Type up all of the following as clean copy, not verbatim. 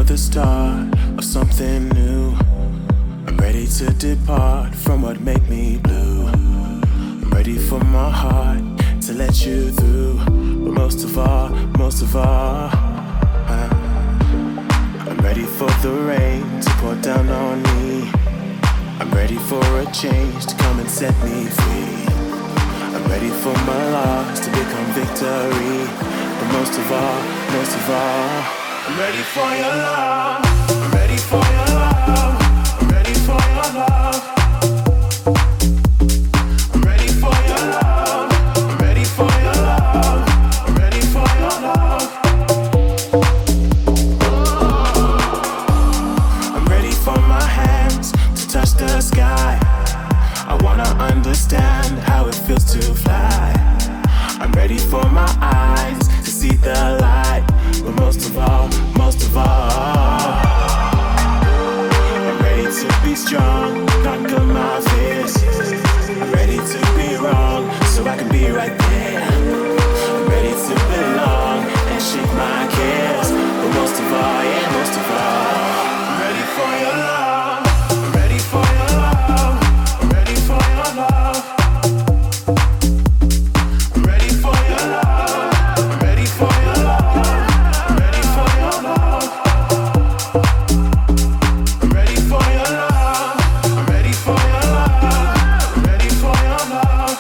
the start of something new. I'm ready to depart from what made me blue. I'm ready for my heart to let you through. But most of all, I'm ready for the rain to pour down on me. I'm ready for a change to come and set me free. I'm ready for my loss to become victory. But most of all, I'm ready for your love. I'm ready for your love. I'm ready for your love. I'm ready for your love. I'm ready for your love. I'm ready for your love. I'm ready for my hands to touch the sky. I wanna understand how it feels to fly. I'm ready for my eyes to see the light. But most of all, I'm ready to be strong, conquer my fears. I'm ready to be wrong, so I can be right there. I'm ready to belong and shake my cares. But most of all, I'm ready for your love. I'm ready for your love. I'm ready for your love. I'm ready for your love. I'm ready for your love. I'm ready for your love. I'm ready for your love. I'm ready for your love. I'm ready for your love.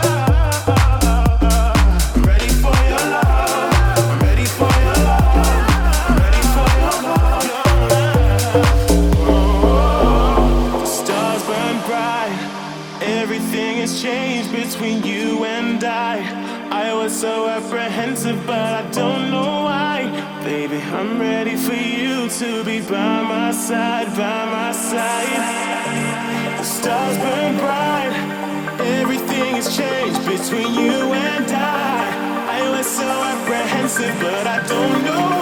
I'm ready for your love. I'm ready for your love. I'm ready for your love. The stars burn bright. Everything has changed between you and I was so apprehensive, but I don't know why. Baby, I'm ready for you to be by my side, by my side. The stars burn bright. Everything has changed between you and I was so apprehensive, but I don't know